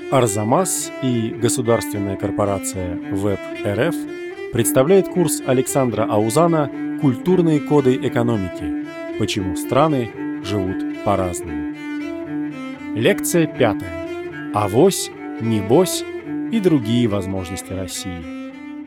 Арзамас и государственная корпорация ВЭБ РФ представляет курс Александра Аузана «Культурные коды экономики. Почему страны живут по-разному». Лекция 5. Авось, небось и другие возможности России.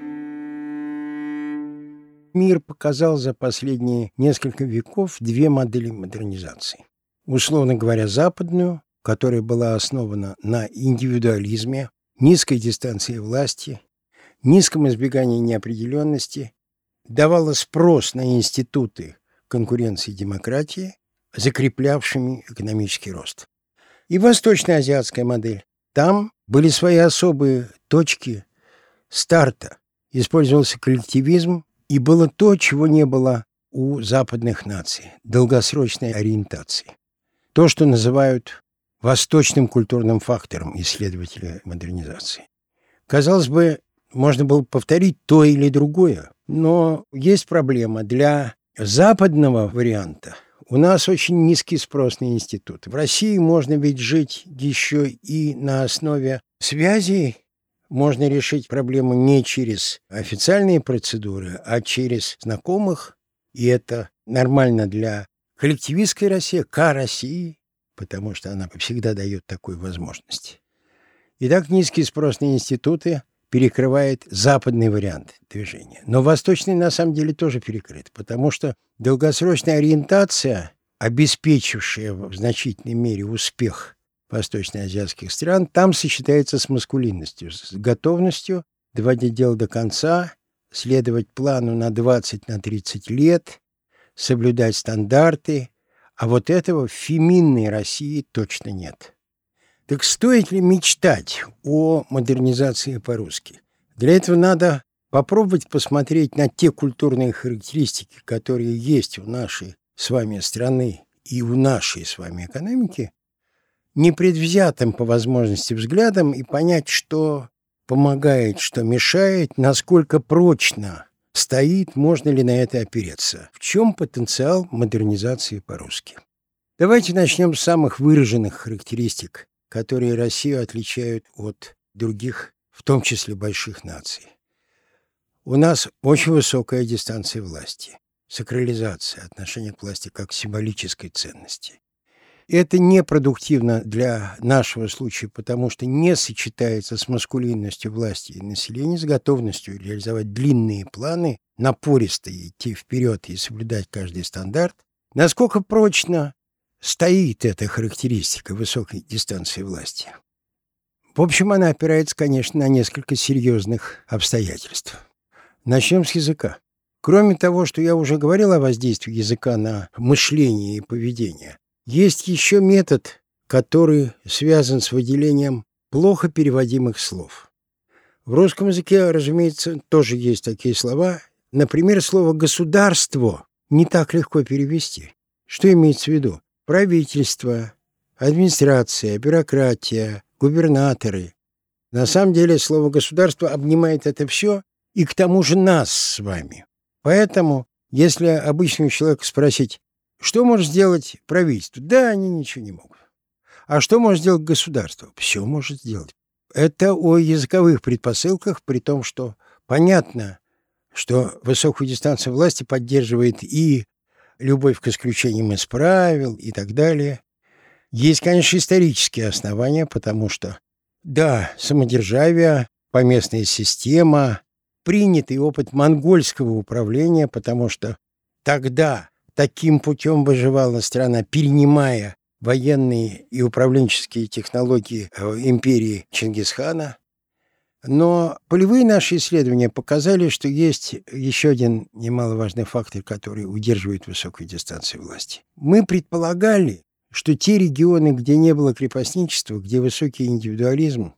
Мир показал за последние несколько веков две модели модернизации. Условно говоря, западную, которая была основана на индивидуализме, низкой дистанции власти, низком избегании неопределенности, давала спрос на институты конкуренции и демократии, закреплявшими экономический рост. И восточноазиатская модель. Там были свои особые точки старта. Использовался коллективизм, и было то, чего не было у западных наций – долгосрочной ориентации. То, что называют восточным культурным фактором исследователя модернизации. Казалось бы, можно было повторить то или другое, но есть проблема. Для западного варианта у нас очень низкий спрос на институт. В России можно ведь жить еще и на основе связей. Можно решить проблему не через официальные процедуры, а через знакомых. И это нормально для коллективистской России, России, потому что она всегда дает такую возможность. Итак, низкий спрос на институты перекрывает западный вариант движения. Но восточный на самом деле тоже перекрыт, потому что долгосрочная ориентация, обеспечившая в значительной мере успех восточноазиатских стран, там сочетается с маскулинностью, с готовностью доводить дело до конца, следовать плану на 20-30 лет, соблюдать стандарты. А вот этого в феминной России точно нет. Так стоит ли мечтать о модернизации по-русски? Для этого надо попробовать посмотреть на те культурные характеристики, которые есть у нашей с вами страны и у нашей с вами экономики, непредвзятым по возможности взглядом и понять, что помогает, что мешает, насколько прочно стоит, можно ли на это опереться. В чем потенциал модернизации по-русски? Давайте начнем с самых выраженных характеристик, которые Россию отличают от других, в том числе больших наций. У нас очень высокая дистанция власти, сакрализация, отношение к власти как к символической ценности. Это непродуктивно для нашего случая, потому что не сочетается с маскулинностью власти и населения, с готовностью реализовать длинные планы, напористо идти вперед и соблюдать каждый стандарт. Насколько прочно стоит эта характеристика высокой дистанции власти? В общем, она опирается, конечно, на несколько серьезных обстоятельств. Начнем с языка. Кроме того, что я уже говорил о воздействии языка на мышление и поведение, есть еще метод, который связан с выделением плохо переводимых слов. В русском языке, разумеется, тоже есть такие слова. Например, слово «государство» не так легко перевести. Что имеется в виду? Правительство, администрация, бюрократия, губернаторы. На самом деле слово «государство» обнимает это все и к тому же нас с вами. Поэтому, если обычного человека спросить, что может сделать правительство? Да, они ничего не могут. А что может сделать государство? Все может сделать. Это о языковых предпосылках, при том, что понятно, что высокую дистанцию власти поддерживает и любовь к исключениям из правил и так далее. Есть, конечно, исторические основания, потому что, да, самодержавие, поместная система, принятый опыт монгольского управления, потому что тогда таким путем выживала страна, перенимая военные и управленческие технологии империи Чингисхана. Но полевые наши исследования показали, что есть еще один немаловажный фактор, который удерживает высокую дистанцию власти. Мы предполагали, что те регионы, где не было крепостничества, где высокий индивидуализм,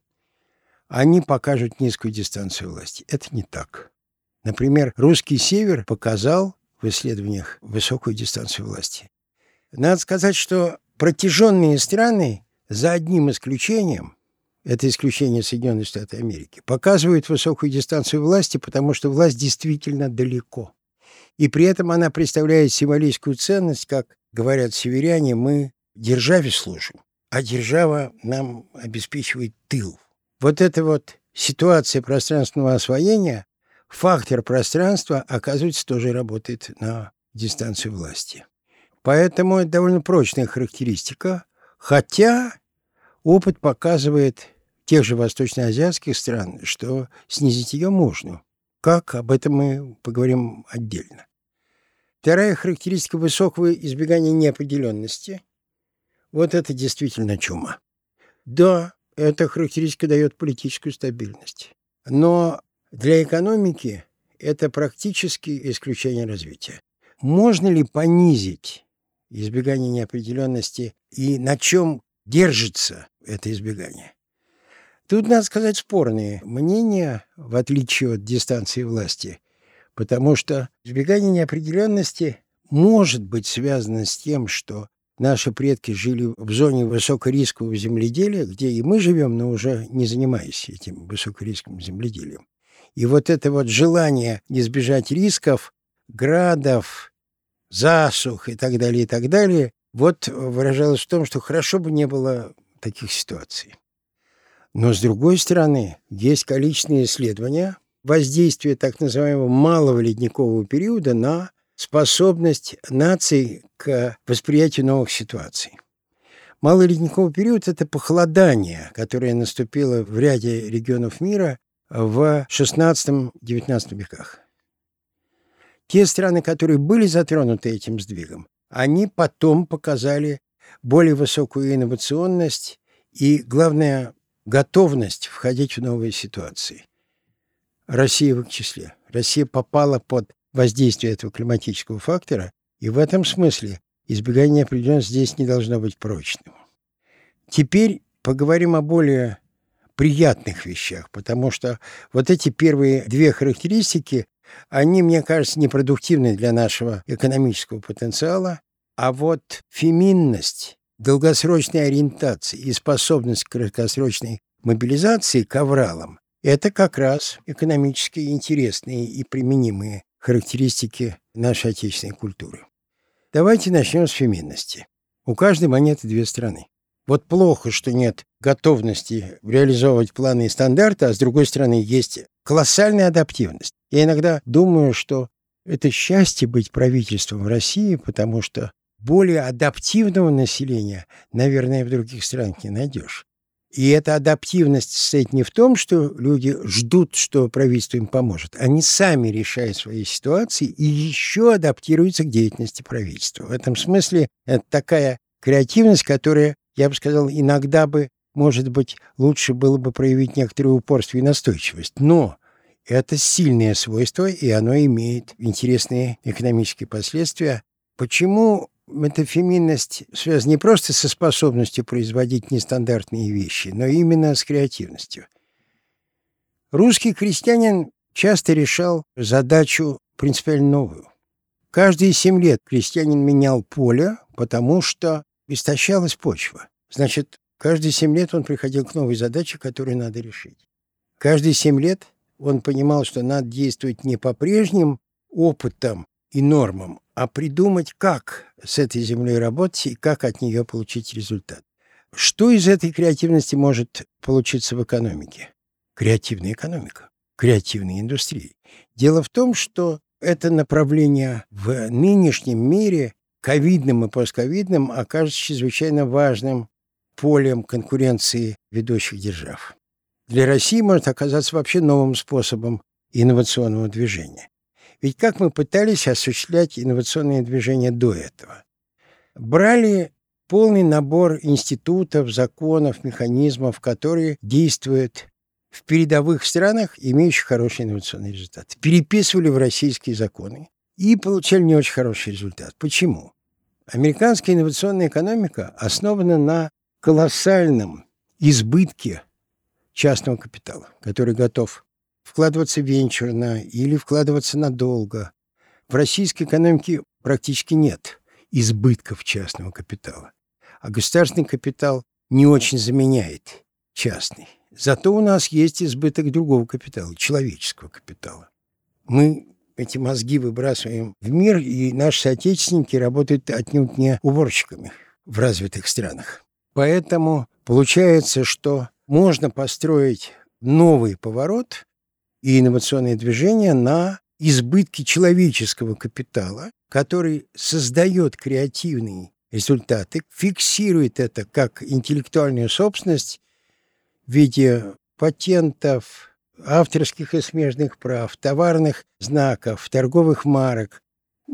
они покажут низкую дистанцию власти. Это не так. Например, русский север показал в исследованиях высокую дистанцию власти. Надо сказать, что протяженные страны, за одним исключением, это исключение Соединенных Штатов Америки, показывают высокую дистанцию власти, потому что власть действительно далеко. И при этом она представляет символическую ценность, как говорят северяне, мы державе служим. а держава нам обеспечивает тыл. Вот эта вот ситуация пространственного освоения, фактор пространства, оказывается, тоже работает на дистанцию власти. Поэтому это довольно прочная характеристика, хотя опыт показывает тех же восточноазиатских стран, что снизить ее можно. Как? Об этом мы поговорим отдельно. Вторая характеристика высокого избегания неопределенности. Вот это действительно чума. Да, эта характеристика дает политическую стабильность. Но для экономики это практически исключение развития. Можно ли понизить избегание неопределенности и на чем держится это избегание? Тут, надо сказать, спорные мнения, в отличие от дистанции власти, потому что избегание неопределенности может быть связано с тем, что наши предки жили в зоне высокорискового земледелия, где и мы живем, но уже не занимаясь этим высокорисковым земледелием. И вот это вот желание избежать рисков, градов, засух и так далее, вот выражалось в том, что хорошо бы не было таких ситуаций. Но, с другой стороны, есть количественные исследования воздействия так называемого малого ледникового периода на способность наций к восприятию новых ситуаций. Малый ледниковый период – это похолодание, которое наступило в ряде регионов мира в XVI-XIX веках. Те страны, которые были затронуты этим сдвигом, они потом показали более высокую инновационность и, главное, готовность входить в новые ситуации. Россия в их числе. Россия попала под воздействие этого климатического фактора, и в этом смысле избегание неопределенности здесь не должно быть прочным. Теперь поговорим о более приятных вещах, потому что вот эти первые две характеристики, они, мне кажется, непродуктивны для нашего экономического потенциала, а вот феминность, долгосрочная ориентация и способность к краткосрочной мобилизации к авралам – это как раз экономически интересные и применимые характеристики нашей отечественной культуры. Давайте начнем с феминности. У каждой монеты две стороны. Вот плохо, что нет готовности реализовывать планы и стандарты, а с другой стороны есть колоссальная адаптивность. Я иногда думаю, что это счастье быть правительством в России, потому что более адаптивного населения, наверное, в других странах не найдешь. И эта адаптивность состоит не в том, что люди ждут, что правительство им поможет. Они сами решают свои ситуации и еще адаптируются к деятельности правительства. В этом смысле это такая креативность, которая, я бы сказал, иногда бы, может быть, лучше было бы проявить некоторое упорство и настойчивость. Но это сильное свойство, и оно имеет интересные экономические последствия. Почему эта феминность связана не просто со способностью производить нестандартные вещи, но именно с креативностью? Русский крестьянин часто решал задачу принципиально новую. Каждые 7 лет крестьянин менял поле, потому что истощалась почва. Значит, каждые 7 лет он приходил к новой задаче, которую надо решить. Каждые 7 лет он понимал, что надо действовать не по прежним опытам и нормам, а придумать, как с этой землей работать и как от нее получить результат. Что из этой креативности может получиться в экономике? Креативная экономика, креативные индустрии. Дело в том, что это направление в нынешнем мире, ковидным и постковидным, окажется чрезвычайно важным полем конкуренции ведущих держав. Для России может оказаться вообще новым способом инновационного движения. Ведь как мы пытались осуществлять инновационные движения до этого? Брали полный набор институтов, законов, механизмов, которые действуют в передовых странах, имеющих хороший инновационный результат. Переписывали в российские законы и получали не очень хороший результат. Почему? Американская инновационная экономика основана на колоссальном избытке частного капитала, который готов вкладываться венчурно или вкладываться надолго. В российской экономике практически нет избытков частного капитала. А государственный капитал не очень заменяет частный. Зато у нас есть избыток другого капитала, человеческого капитала. Мы эти мозги выбрасываем в мир, и наши соотечественники работают отнюдь не уборщиками в развитых странах. Поэтому получается, что можно построить новый поворот и инновационное движение на избытке человеческого капитала, который создает креативные результаты, фиксирует это как интеллектуальную собственность в виде патентов, авторских и смежных прав, товарных знаков, торговых марок.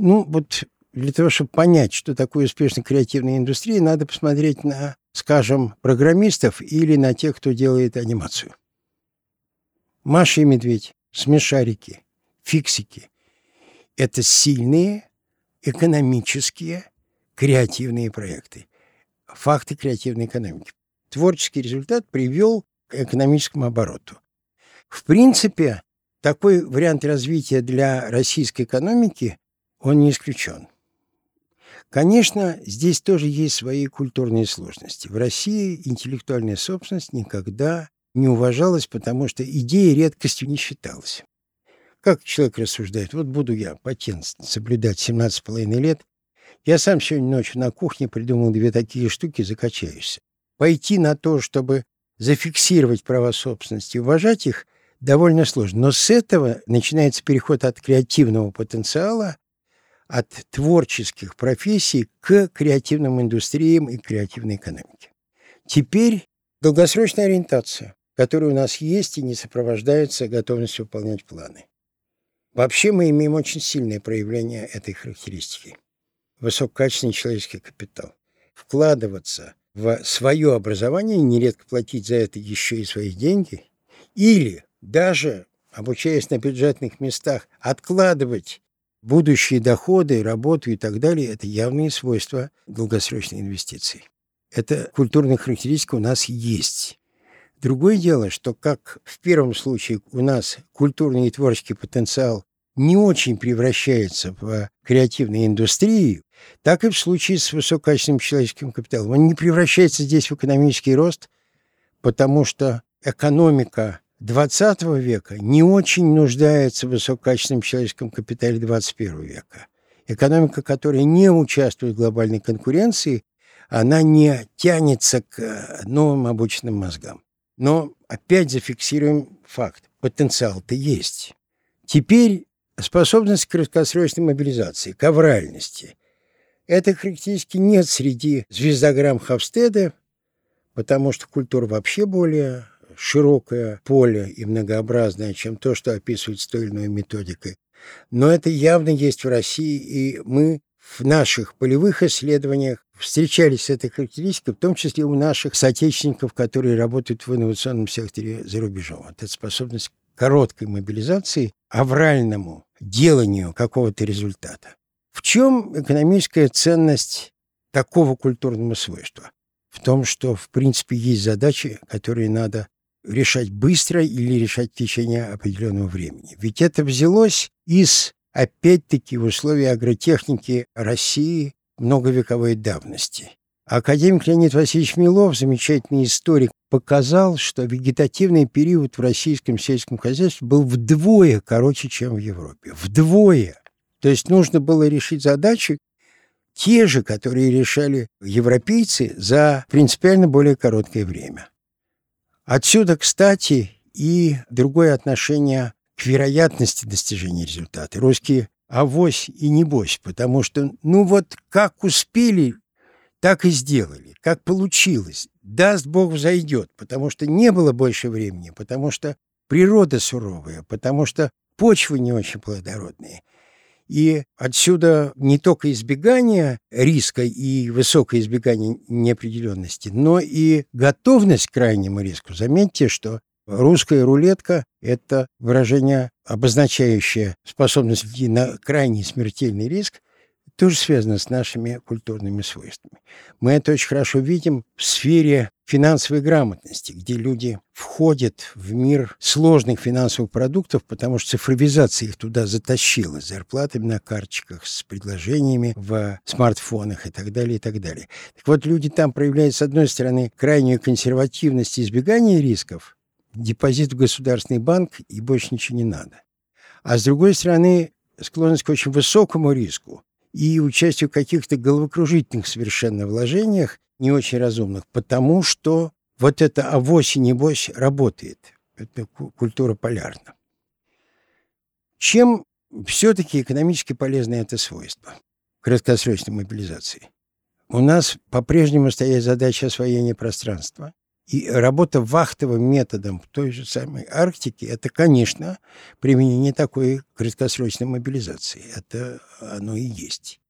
Для того, чтобы понять, что такое успешная креативная индустрия, надо посмотреть на, скажем, программистов или на тех, кто делает анимацию. Маша и Медведь, Смешарики, Фиксики – это сильные экономические креативные проекты. Факты креативной экономики. Творческий результат привел к экономическому обороту. В принципе, такой вариант развития для российской экономики, он не исключен. Конечно, здесь тоже есть свои культурные сложности. В России интеллектуальная собственность никогда не уважалась, потому что идея редкостью не считалась. Как человек рассуждает: вот буду я патент соблюдать 17,5 лет, я сам сегодня ночью на кухне придумал 2 такие штуки, закачаешься. Пойти на то, чтобы зафиксировать права собственности и уважать их, довольно сложно. Но с этого начинается переход от креативного потенциала, от творческих профессий к креативным индустриям и креативной экономике. Теперь долгосрочная ориентация, которая у нас есть и не сопровождается готовностью выполнять планы. Вообще мы имеем очень сильное проявление этой характеристики. Высококачественный человеческий капитал. Вкладываться в свое образование, нередко платить за это еще и свои деньги, или даже, обучаясь на бюджетных местах, откладывать будущие доходы, работу и так далее – это явные свойства долгосрочной инвестиции. Эта культурная характеристика у нас есть. Другое дело, что как в первом случае у нас культурный и творческий потенциал не очень превращается в креативную индустрию, так и в случае с высококачественным человеческим капиталом. Он не превращается здесь в экономический рост, потому что экономика XX века не очень нуждается в высококачественном человеческом капитале XXI века. Экономика, которая не участвует в глобальной конкуренции, она не тянется к новым обученным мозгам. Но опять зафиксируем факт. Потенциал-то есть. Теперь способность к краткосрочной мобилизации, к авральности. Этой характеристики нет среди звездограмм Хofstede, потому что культура вообще более широкое поле и многообразное, чем то, что описывается той или иной методикой. Но это явно есть в России, и мы в наших полевых исследованиях встречались с этой характеристикой, в том числе у наших соотечественников, которые работают в инновационном секторе за рубежом. Вот эта способность к короткой мобилизации, авральному деланию какого-то результата. В чем экономическая ценность такого культурного свойства? В том, что, в принципе, есть задачи, которые надо решать быстро или решать в течение определенного времени. Ведь это взялось из, опять-таки, условий агротехники России многовековой давности. Академик Леонид Васильевич Милов, замечательный историк, показал, что вегетативный период в российском сельском хозяйстве был вдвое короче, чем в Европе. Вдвое! То есть нужно было решить задачи, те же, которые решали европейцы за принципиально более короткое время. Отсюда, кстати, и другое отношение к вероятности достижения результата. Русские авось и небось, потому что, как успели, так и сделали, как получилось. Даст Бог, взойдет, потому что не было больше времени, потому что природа суровая, потому что почвы не очень плодородные. И отсюда не только избегание риска и высокое избегание неопределенности, но и готовность к крайнему риску. Заметьте, что русская рулетка – это выражение, обозначающее способность идти на крайний смертельный риск, тоже связано с нашими культурными свойствами. Мы это очень хорошо видим в сфере финансовой грамотности, где люди входят в мир сложных финансовых продуктов, потому что цифровизация их туда затащила с зарплатами на карточках, с предложениями в смартфонах и так далее, и так далее. Так вот, люди там проявляют, с одной стороны, крайнюю консервативность и избегание рисков, депозит в государственный банк и больше ничего не надо. А с другой стороны, склонность к очень высокому риску и участию в каких-то головокружительных совершенно вложениях, не очень разумных, потому что вот это авось и небось работает. Это культура полярна. Чем все-таки экономически полезно это свойство краткосрочной мобилизации? У нас по-прежнему стоит задача освоения пространства. И работа вахтовым методом в той же самой Арктике – это, конечно, применение такой краткосрочной мобилизации. Это оно и есть.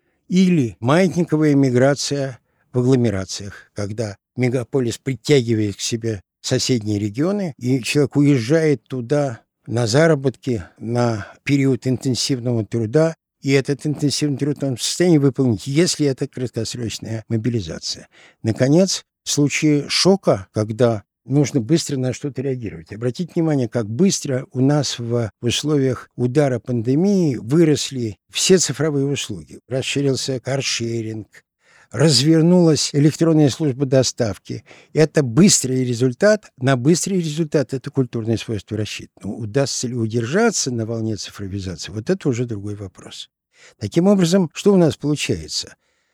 Или маятниковая миграция в агломерациях, когда мегаполис притягивает к себе соседние регионы, и человек уезжает туда на заработки, на период интенсивного труда, и этот интенсивный труд он в состоянии выполнить, если это краткосрочная мобилизация. Наконец, в случае шока, когда нужно быстро на что-то реагировать. Обратите внимание, как быстро у нас в условиях удара пандемии выросли все цифровые услуги. Расширился каршеринг, развернулась электронная служба доставки. Это быстрый результат. На быстрый результат это культурное свойство рассчитано. Удастся ли удержаться на волне цифровизации? Вот это уже другой вопрос. Таким образом, что у нас получается?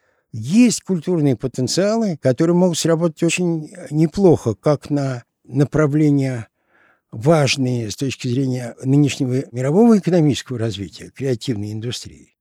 Есть культурные потенциалы, которые могут сработать очень неплохо, как на направления важные с точки зрения нынешнего мирового экономического развития, креативной индустрии,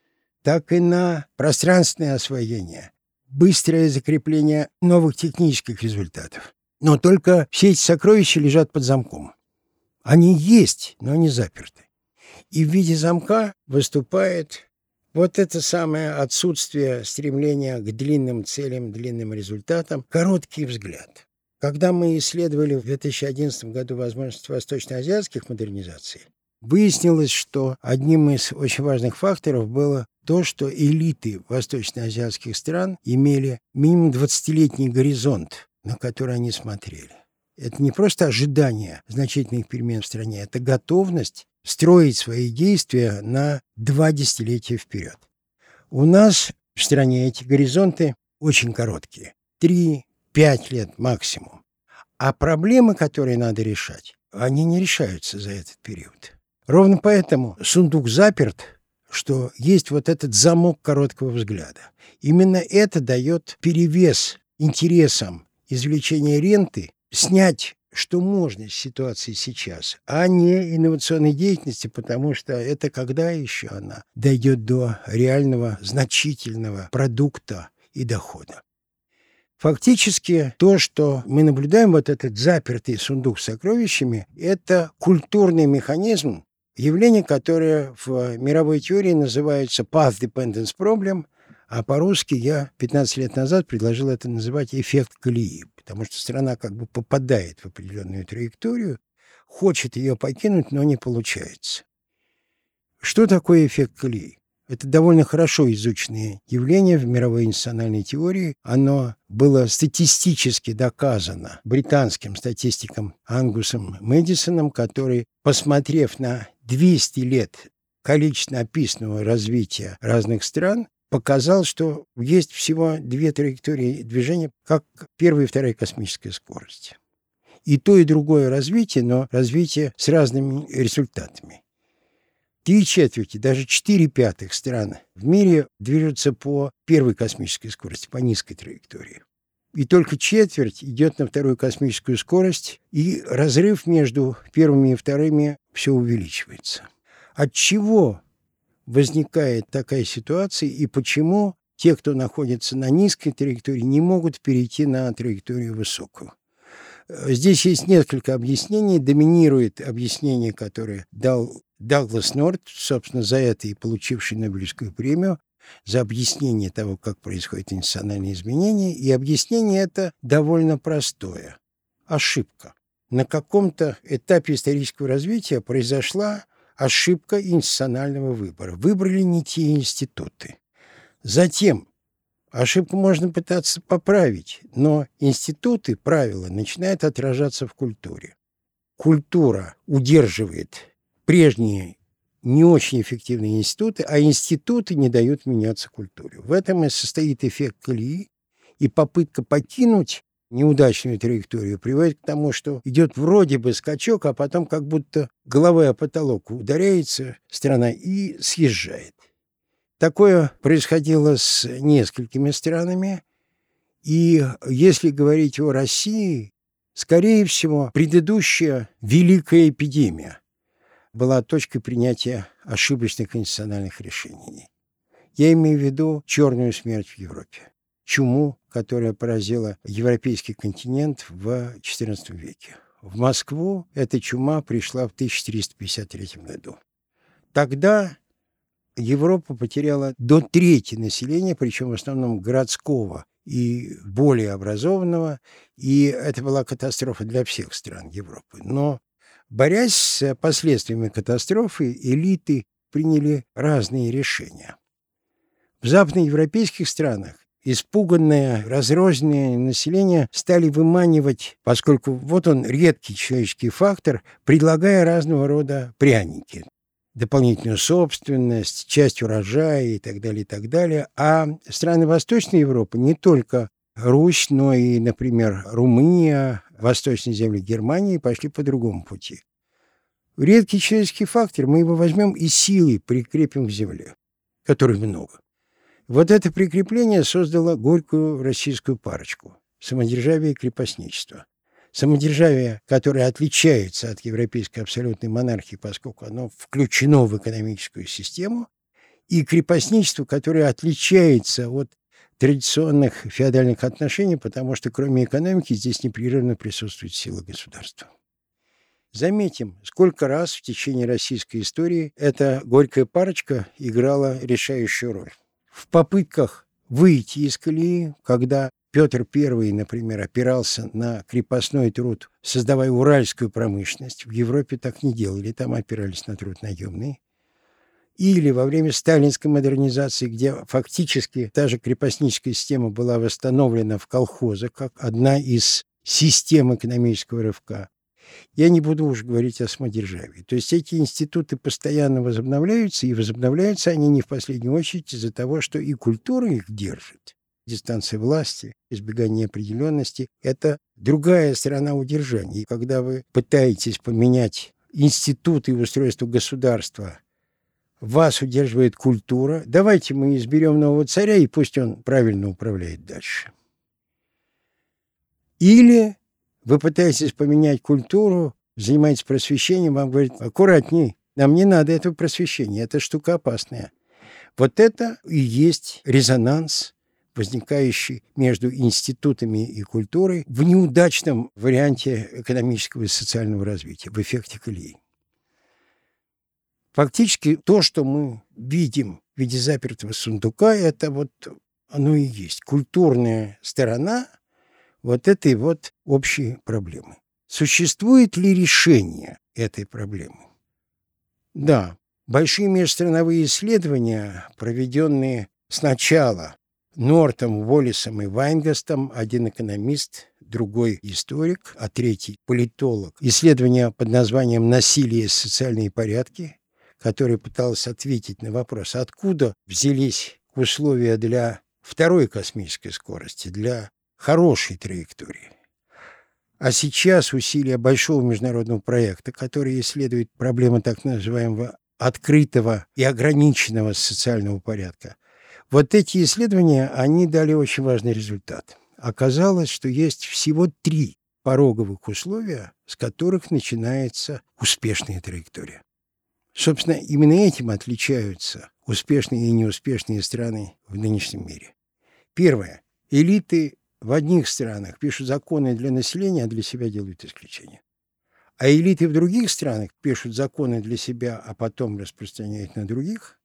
так и на пространственное освоение, быстрое закрепление новых технических результатов. Но только все эти сокровища лежат под замком. Они есть, но не заперты. И в виде замка выступает вот это самое отсутствие стремления к длинным целям, длинным результатам, короткий взгляд. Когда мы исследовали в 2011 году возможности восточноазиатских модернизаций, выяснилось, что одним из очень важных факторов было то, что элиты восточноазиатских стран имели минимум 20-летний горизонт, на который они смотрели. Это не просто ожидание значительных перемен в стране, это готовность строить свои действия на 2 десятилетия вперед. У нас в стране эти горизонты очень короткие. 3-5 лет максимум. А проблемы, которые надо решать, они не решаются за этот период. Ровно поэтому сундук заперт, что есть вот этот замок короткого взгляда. Именно это дает перевес интересам извлечения ренты, снять что можно с ситуации сейчас, а не инновационной деятельности, потому что это когда еще она дойдет до реального значительного продукта и дохода. Фактически то, что мы наблюдаем, вот этот запертый сундук с сокровищами, это культурный механизм, явление, которое в мировой теории называется path dependence problem, а по-русски я 15 лет назад предложил это называть эффект колеи, потому что страна как бы попадает в определенную траекторию, хочет ее покинуть, но не получается. Что такое эффект колеи? Это довольно хорошо изученное явление в мировой институциональной теории. Оно было статистически доказано британским статистиком Ангусом Мэдисоном, который, посмотрев на 200 лет количественно описанного развития разных стран, показал, что есть всего 2 траектории движения, как первая и вторая космическая скорость. И то, и другое развитие, но развитие с разными результатами. 3/4, даже 4/5 стран в мире движутся по первой космической скорости, по низкой траектории. И только четверть идет на вторую космическую скорость, и разрыв между первыми и вторыми все увеличивается. От чего возникает такая ситуация, и почему те, кто находится на низкой траектории, не могут перейти на траекторию высокую? Здесь есть несколько объяснений. Доминирует объяснение, которое дал Даглас Норт, собственно, за это и получивший Нобелевскую премию, за объяснение того, как происходят институциональные изменения. И объяснение это довольно простое. Ошибка. На каком-то этапе исторического развития произошла ошибка институционального выбора. Выбрали не те институты. Затем ошибку можно пытаться поправить, но институты, правила начинают отражаться в культуре. Культура удерживает прежние не очень эффективные институты, а институты не дают меняться культуре. В этом и состоит эффект колеи, и попытка покинуть неудачную траекторию приводит к тому, что идет вроде бы скачок, а потом как будто головой о потолок ударяется страна и съезжает. Такое происходило с несколькими странами, И если говорить о России, скорее всего, предыдущая великая эпидемия была точкой принятия ошибочных конституциональных решений. Я имею в виду черную смерть в Европе, чуму, которая поразила европейский континент в XIV веке. В Москву эта чума пришла в 1353 году. Тогда Европа потеряла до трети населения, причем в основном городского и более образованного, и это была катастрофа для всех стран Европы. Но, борясь с последствиями катастрофы, элиты приняли разные решения. В западноевропейских странах испуганное, разрозненное население стали выманивать, поскольку вот он редкий человеческий фактор, предлагая разного рода пряники. Дополнительную собственность, часть урожая и так далее, и так далее. А страны Восточной Европы, не только Русь, но и, например, Румыния, восточные земли Германии пошли по другому пути. Редкий человеческий фактор, мы его возьмем и силой прикрепим к земле, которой много. Вот это прикрепление создало горькую российскую парочку – самодержавие и крепостничество. Самодержавие, которое отличается от европейской абсолютной монархии, поскольку оно включено в экономическую систему, и крепостничество, которое отличается от традиционных феодальных отношений, потому что кроме экономики здесь непрерывно присутствует сила государства. Заметим, сколько раз в течение российской истории эта горькая парочка играла решающую роль. В попытках выйти из колеи, когда Петр I, например, опирался на крепостной труд, создавая уральскую промышленность. В Европе так не делали, там опирались на труд наемный. Или во время сталинской модернизации, где фактически та же крепостническая система была восстановлена в колхозах, как одна из систем экономического рывка. Я не буду уже говорить о самодержавии. То есть эти институты постоянно возобновляются, и возобновляются они не в последнюю очередь из-за того, что и культура их держит. Дистанция власти, избегание неопределенности – это другая сторона удержания. И когда вы пытаетесь поменять институты и устройство государства, вас удерживает культура. Давайте мы изберем нового царя, и пусть он правильно управляет дальше. Или вы пытаетесь поменять культуру, занимаетесь просвещением, вам говорят: аккуратней, нам не надо этого просвещения, это штука опасная. Вот это и есть резонанс, возникающий между институтами и культурой в неудачном варианте экономического и социального развития, в эффекте колеи. Фактически то, что мы видим в виде запертого сундука, это вот оно и есть. Культурная сторона вот этой вот общей проблемы. Существует ли решение этой проблемы? Да, большие межстрановые исследования, проведенные сначала Нортом, Уоллесом и Вайнгастом, один экономист, другой историк, а третий политолог. Исследование под названием «Насилие и социальные порядки», которое пыталось ответить на вопрос, откуда взялись условия для второй космической скорости, для хорошей траектории. А сейчас усилия большого международного проекта, который исследует проблемы так называемого открытого и ограниченного социального порядка. Вот эти исследования, они дали очень важный результат. Оказалось, что есть всего 3 пороговых условия, с которых начинается успешная траектория. Собственно, именно этим отличаются успешные и неуспешные страны в нынешнем мире. Первое. Элиты в одних странах пишут законы для населения, а для себя делают исключения. А элиты в других странах пишут законы для себя, а потом распространяют на других.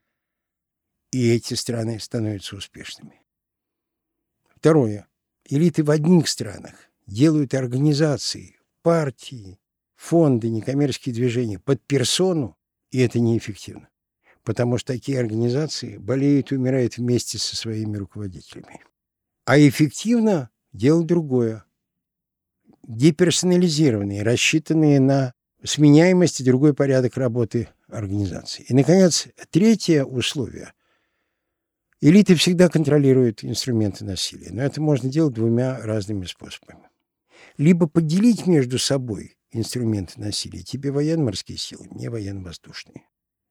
И эти страны становятся успешными. Второе. Элиты в одних странах делают организации, партии, фонды, некоммерческие движения под персону, и это неэффективно. Потому что такие организации болеют и умирают вместе со своими руководителями. А эффективно дело другое. Деперсонализированные, рассчитанные на сменяемость и другой порядок работы организации. И, наконец, третье условие. Элиты всегда контролируют инструменты насилия, но это можно делать 2 разными способами. Либо поделить между собой инструменты насилия, тебе военно-морские силы, мне военно-воздушные.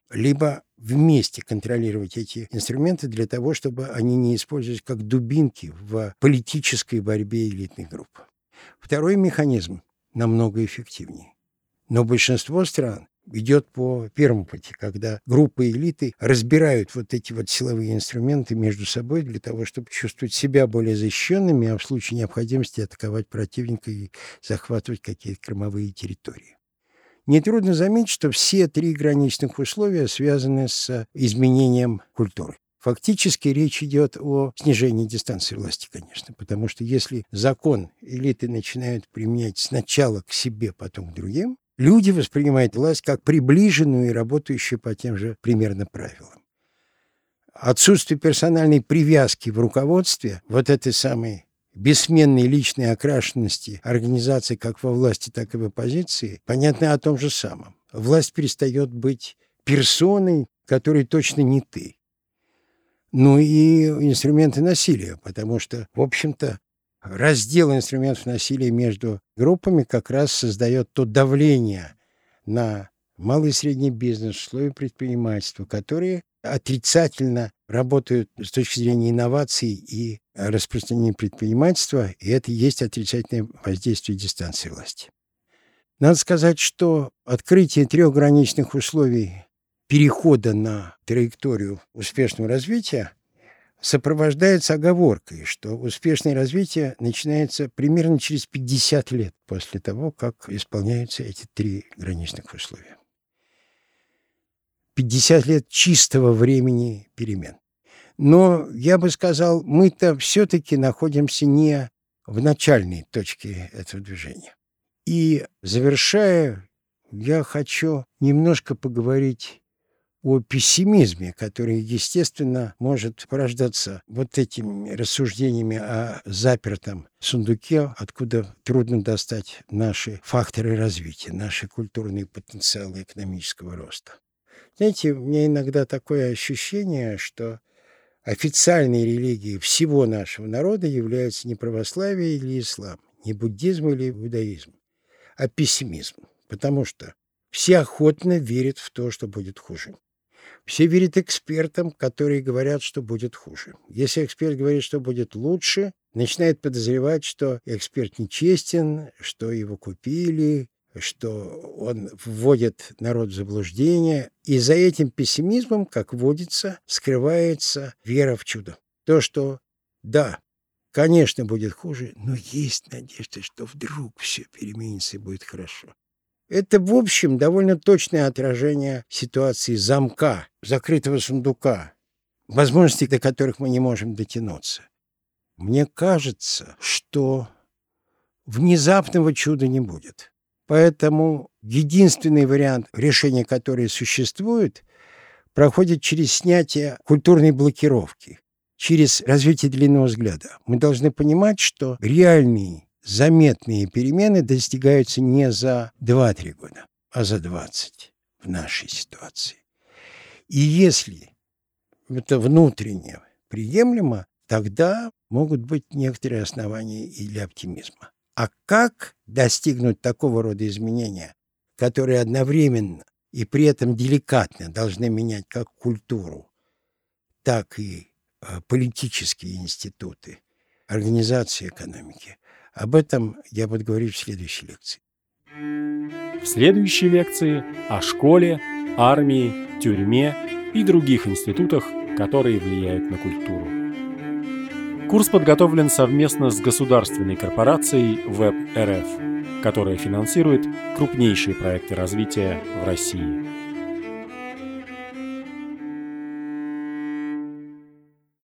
либо вместе контролировать эти инструменты для того, чтобы они не использовались как дубинки в политической борьбе элитных групп. Второй механизм намного эффективнее. Но большинство стран идет по первому пути, когда группы элиты разбирают вот эти вот силовые инструменты между собой для того, чтобы чувствовать себя более защищенными, а в случае необходимости атаковать противника и захватывать какие-то кормовые территории. Нетрудно заметить, что все три граничных условия связаны с изменением культуры. Фактически речь идет о снижении дистанции власти, конечно, потому что если закон элиты начинают применять сначала к себе, потом к другим, люди воспринимают власть как приближенную и работающую по тем же примерно правилам. Отсутствие персональной привязки в руководстве, вот этой самой бессменной личной окрашенности организации как во власти, так и в оппозиции, понятно о том же самом. Власть перестает быть персоной, которой точно не ты. Ну и инструменты насилия, потому что, в общем-то, раздел инструментов насилия между группами как раз создает то давление на малый и средний бизнес, условия предпринимательства, которые отрицательно работают с точки зрения инноваций и распространения предпринимательства, и это и есть отрицательное воздействие дистанции власти. Надо сказать, что открытие трех граничных условий перехода на траекторию успешного развития сопровождается оговоркой, что успешное развитие начинается примерно через 50 лет после того, как исполняются эти три граничных условия. 50 лет чистого времени перемен. Но, я бы сказал, мы-то все-таки находимся не в начальной точке этого движения. И, завершая, я хочу немножко поговорить о пессимизме, который, естественно, может порождаться вот этими рассуждениями о запертом сундуке, откуда трудно достать наши факторы развития, наши культурные потенциалы экономического роста. Знаете, у меня иногда такое ощущение, что официальной религией всего нашего народа является не православие или ислам, не буддизм или иудаизм, а пессимизм, потому что все охотно верят в то, что будет хуже. Все верят экспертам, которые говорят, что будет хуже. Если эксперт говорит, что будет лучше, начинает подозревать, что эксперт нечестен, что его купили, что он вводит народ в заблуждение. И за этим пессимизмом, как водится, скрывается вера в чудо. То, что да, конечно, будет хуже, но есть надежда, что вдруг все переменится и будет хорошо. Это, в общем, довольно точное отражение ситуации замка, закрытого сундука, возможностей, до которых мы не можем дотянуться. Мне кажется, что внезапного чуда не будет. Поэтому единственный вариант решения, который существует, проходит через снятие культурной блокировки, через развитие длинного взгляда. Мы должны понимать, что реальные заметные перемены достигаются не за 2-3 года, а за 20 в нашей ситуации. И если это внутренне приемлемо, тогда могут быть некоторые основания и для оптимизма. А как достигнуть такого рода изменения, которые одновременно и при этом деликатно должны менять как культуру, так и политические институты, организации экономики? Об этом я буду говорить в следующей лекции. В следующей лекции о школе, армии, тюрьме и других институтах, которые влияют на культуру. Курс подготовлен совместно с государственной корпорацией ВЭБ РФ, которая финансирует крупнейшие проекты развития в России.